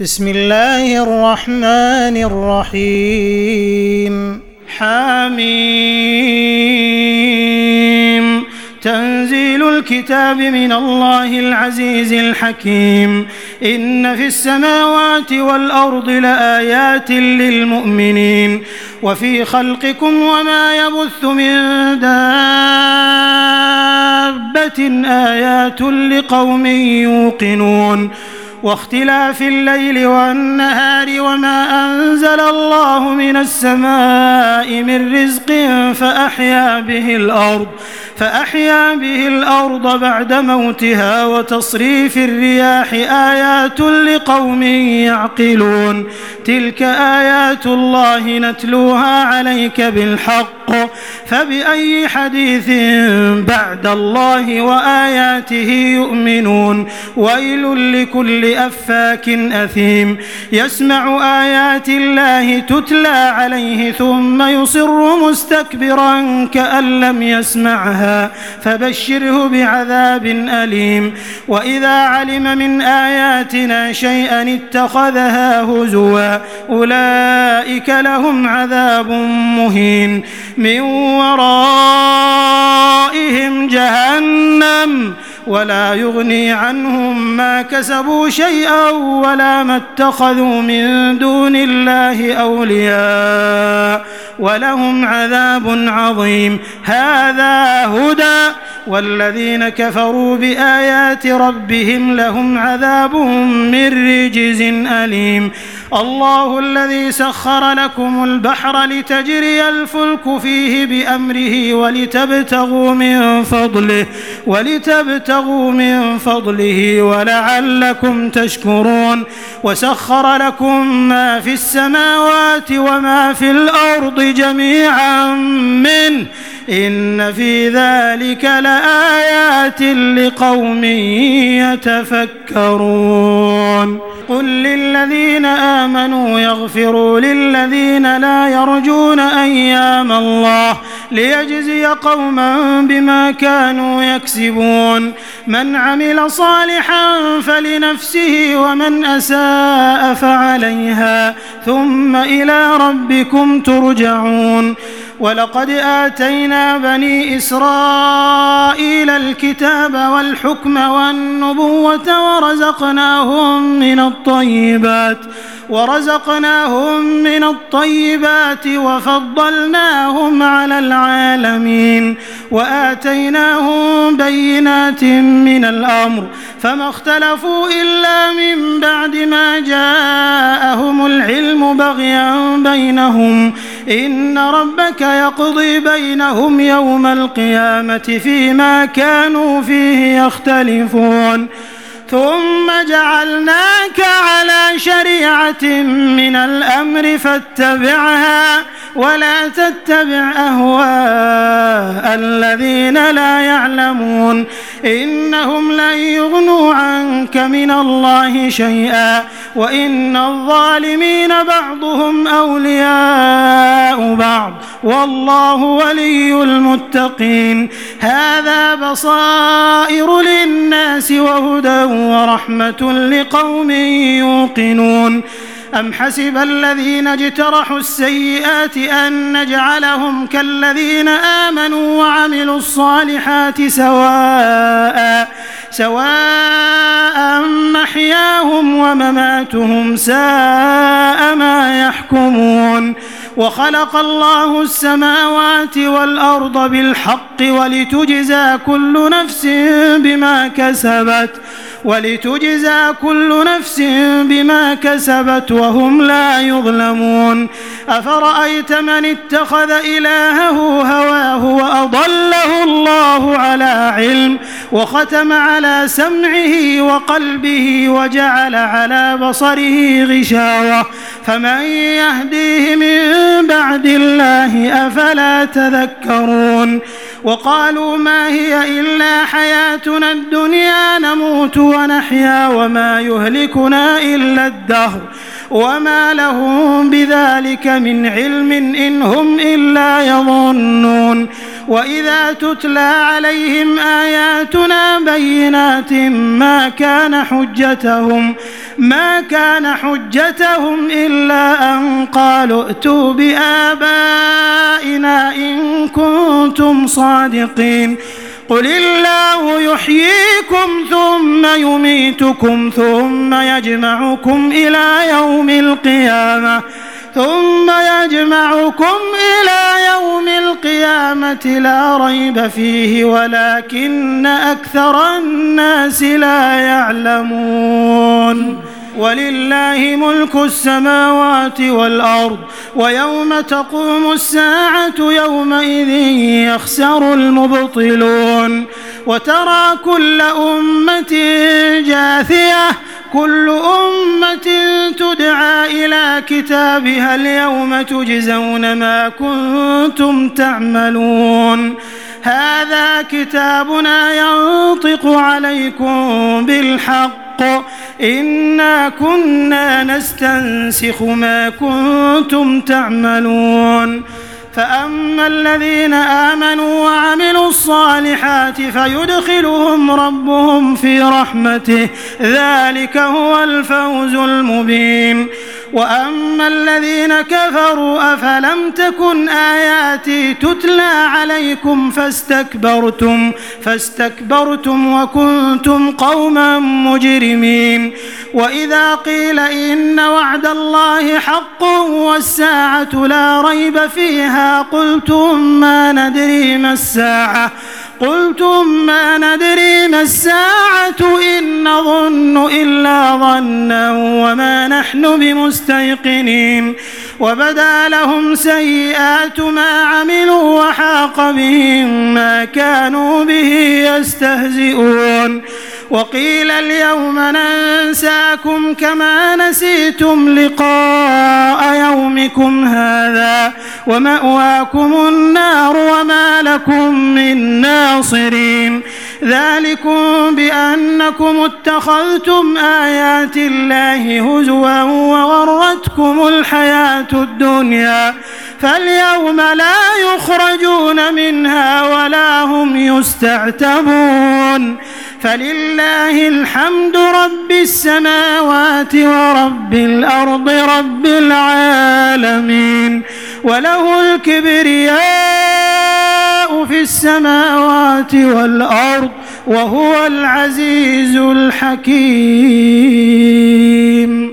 بسم الله الرحمن الرحيم حميم تنزيل الكتاب من الله العزيز الحكيم إن في السماوات والأرض لآيات للمؤمنين وفي خلقكم وما يبث من دابة آيات لقوم يوقنون واختلاف الليل والنهار وما أنزل الله من السماء من رزق فأحيا به الأرض بعد موتها وتصريف الرياح آيات لقوم يعقلون تلك آيات الله نتلوها عليك بالحق فبأي حديث بعد الله وآياته يؤمنون ويل لكل أفاك أثيم يسمع آيات الله تتلى عليه ثم يصر مستكبرا كأن لم يسمعها فبشره بعذاب أليم وإذا علم من آياتنا شيئا اتخذها هزوا أولئك لهم عذاب مهين من ورائهم جهنم ولا يغني عنهم ما كسبوا شيئا ولا ما اتخذوا من دون الله أولياء ولهم عذاب عظيم هذا هدى والذين كفروا بآيات ربهم لهم عذاب من رجز أليم الله الذي سخر لكم البحر لتجري الفلك فيه بأمره ولتبتغوا من فضله ولعلكم تشكرون وسخر لكم ما في السماوات وما في الأرض جميعا منه إن في ذلك لآيات لقوم يتفكرون قل للذين آمنوا يغفروا للذين لا يرجون أيام الله ليجزي قوما بما كانوا يكسبون من عمل صالحا فلنفسه ومن أساء فعليها ثم إلى ربكم ترجعون ولقد آتينا بني إسرائيل الكتاب والحكم والنبوة ورزقناهم من الطيبات وفضلناهم على العالمين وآتيناهم بينات من الأمر فما اختلفوا إلا من بعد ما جاءهم العلم بغيا بينهم إن ربك يقضي بينهم يوم القيامة فيما كانوا فيه يختلفون ثم جعلناك على شريعة من الأمر فاتبعها ولا تتبع أهواء الذين لا يعلمون إنهم لن يغنوا عنك من الله شيئا وإن الظالمين بعضهم أولياء بعض والله ولي المتقين هذا بصائر للناس وهدى ورحمة لقوم يوقنون أم حسب الذين اجترحوا السيئات أن نجعلهم كالذين آمنوا وعملوا الصالحات سواء محياهم ومماتهم ساء ما يحكمون وخلق الله السماوات والأرض بالحق ولتجزى كل نفس بما كسبت وهم لا يظلمون أفرأيت من اتخذ إلهه هواه وأضله الله على علم وختم على سمعه وقلبه وجعل على بصره غشاوة فمن يهديه من بعد الله أفلا تذكرون وقالوا ما هي إلا حياتنا الدنيا نموت ونحيا وما يهلكنا إلا الدهر وما لهم بذلك من علم إن هم إلا يظنون وإذا تتلى عليهم آياتنا بينات ما ما كان حجتهم إلا أن قالوا ائتوا بآبائنا إن كنتم صادقين قل الله يحييكم ثم يميتكم ثم يجمعكم إلى يوم القيامة لا ريب فيه ولكن أكثر الناس لا يعلمون ولله ملك السماوات والأرض ويوم تقوم الساعة يومئذ يخسر المبطلون وترى كل أمة جاثية كل أمة تدعى إلى كتابها اليوم تجزون ما كنتم تعملون هذا كتابنا ينطق عليكم بالحق إنا كنا نستنسخ ما كنتم تعملون فأما الذين آمنوا وعملوا الصالحات فيدخلهم ربهم في رحمته ذلك هو الفوز المبين وأما الذين كفروا أفلم تكن آياتي تتلى عليكم فاستكبرتم وكنتم قوما مجرمين وإذا قيل إن وعد الله حق والساعة لا ريب فيها قلتم ما ندري ما الساعة إن نظن إلا ظنا وما نحن بمستيقنين وبدا لهم سيئات ما عملوا وحاق بهم ما كانوا به يستهزئون وقيل اليوم ننساكم كما نسيتم لقاء يومكم هذا ومأواكم النار وما لكم من ناصرين ذلكم بأنكم اتخذتم آيات الله هزوا وغرتكم الحياة الدنيا فاليوم لا يخرجون منها ولا هم يستعتبون فلله الحمد رب السماوات ورب الأرض رب العالمين وله الكبرياء في السماوات والأرض وهو العزيز الحكيم